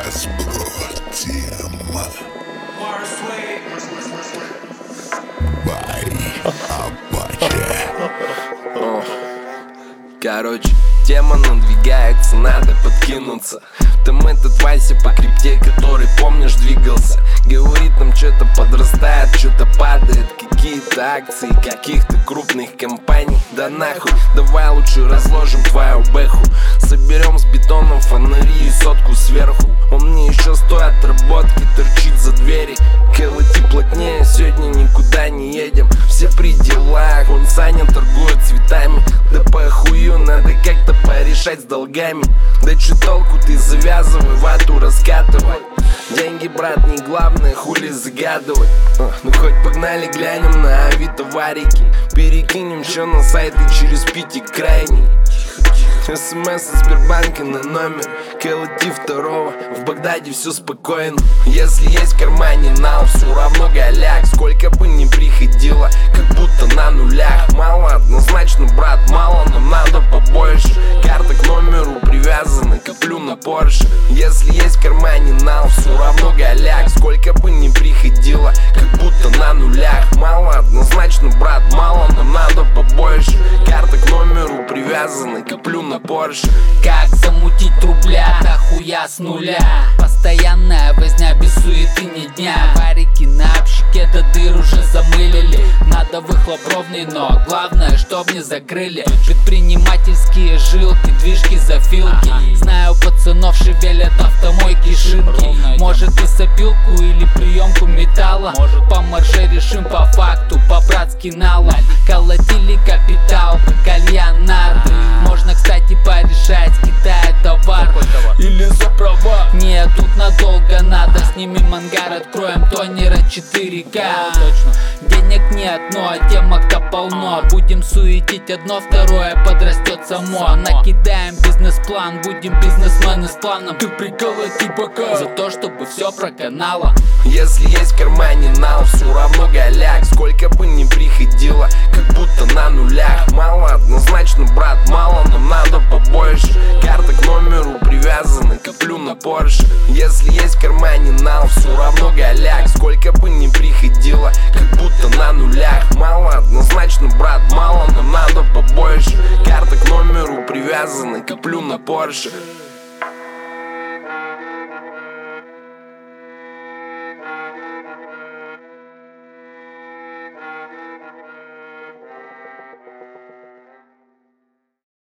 Hasbro тема by Apache. Короче, тема надвигается, надо подкинуться. Там этот Вася по крипте, который, помнишь, двигался. Говорит, нам что-то подрастает, что-то падает. Какие-то акции каких-то крупных компаний. Да нахуй, давай лучше разложим твою бэху. Соберем с бетоном фонари и сотку сверху. Он мне еще стоит отработки, торчит за двери. Колоти плотнее, сегодня никуда не едем. Все при делах, он Саня торгует цветами. Да похую, надо как-то порешать с долгами. Да чё толку, ты завязывай, вату раскатывай. Деньги, брат, не главное, хули загадывать. Ну хоть погнали, глянем на авито варики. Перекинем чё на сайты через Пяти крайний. СМС из Сбербанка на номер колоти второго. В Багдаде все спокойно. Если есть в кармане нал, все равно голяк. Сколько бы ни приходило, как будто на нулях. Мало однозначно, брат, мало, нам надо побольше. Карта к номеру привязана, коплю на Порше. Если есть в кармане нал, все равно голяк. Сколько бы ни приходило, как будто на нулях. Мало однозначно, брат, мало, нам надо побольше. Карта к номеру привязана, коплю на Порше. Как замутить рубля, дохуя с нуля. Постоянная возня, без суеты ни дня. Варики на общаке до дыр уже замылили. Надо выхлоп ровный, но главное, чтоб не закрыли. Предпринимательские жилки, движки, зафилки. Знаю пацанов, шевелят автомойки, шинки. Может и сопилку или приемку металла. По марже решим по факту, по-братски налом. Колотили капитал, кальянарды. Можно, кстати, порешать с Китая товар или за права. Нет, тут надолго надо. Снимем ангар, откроем тонера 4К. Денег нет, но темок-то полно. Будем суетить одно, второе подрастет само. Накидаем бизнес-план, будем бизнесмены с планом. Ты приколоти пока за то, чтобы все проканало. Если есть в кармане нал, все равно голяк. Сколько бы ни приходило, как будто на нулях. Мало однозначно, брат, мало, нам надо побольше. Карта к номеру привязана, коплю на Порше. Если есть в кармане нал, все равно голяк. Сколько бы ни приходило, как будто на нулях. Мало однозначно, брат, мало, нам надо побольше. Карта к номеру привязана, коплю на Порше.